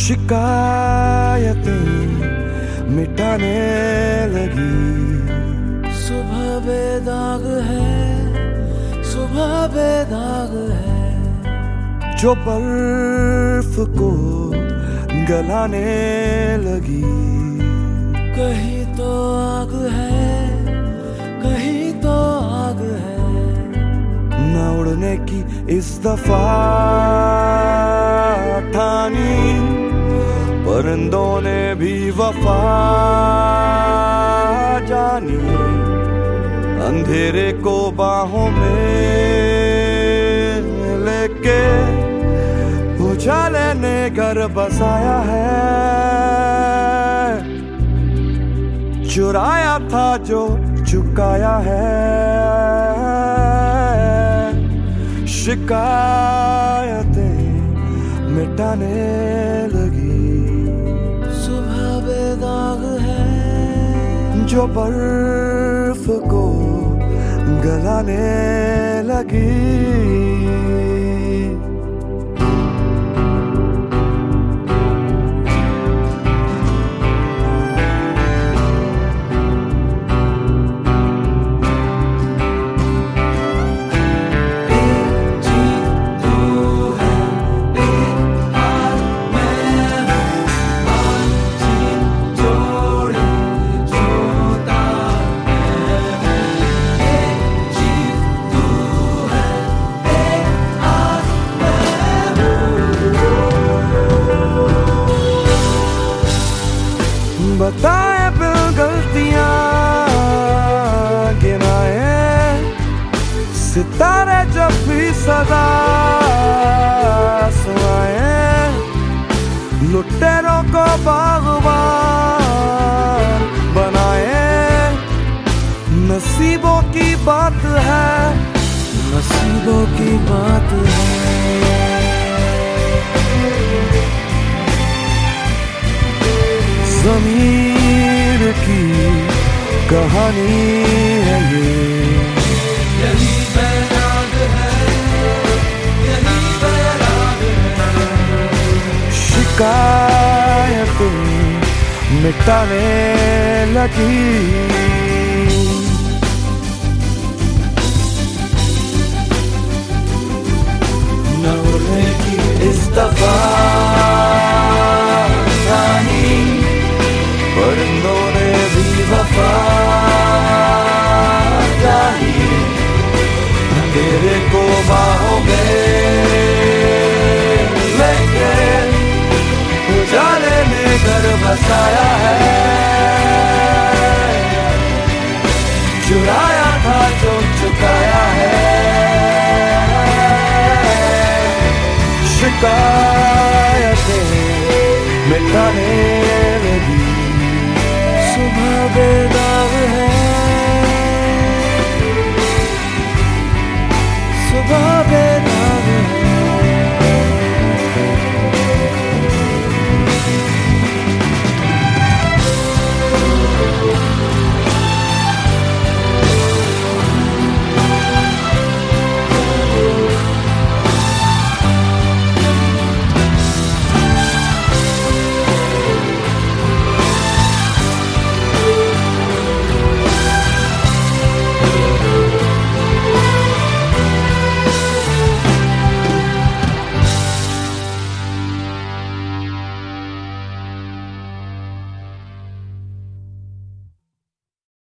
शिकायतें मिटाने लगी। सुबह बेदाग है, सुबह बेदाग है, जो बर्फ को गलाने लगी। कहीं तो आग है, कहीं तो आग है, न उड़ने की इस दफा ठानी, परिंदों ने भी वफा जानी। अंधेरे को बाहों में लेके उजाले ने घर बसाया है। चुराया था जो चुकाया है। शिकायतें मिटाने लगी। सुबह बेदाग है, जो बर्फ को गलाने लगी। बताए बिल गलतियां गिनाए, सितारे जब भी सदा सुनाए। लुटेरों को बागबान बनाए। नसीबों की बात है, नसीबों की बात है। ज़मीर की कहानी है ये। यही बैराग है, यही बैराग है। शिकायतें मिटाने लगी। न उड़ने की इस दफा परिंदों ने भी वफा जानी। अंधेरे को बाहों में लेके उजाले ने घर बसाया है।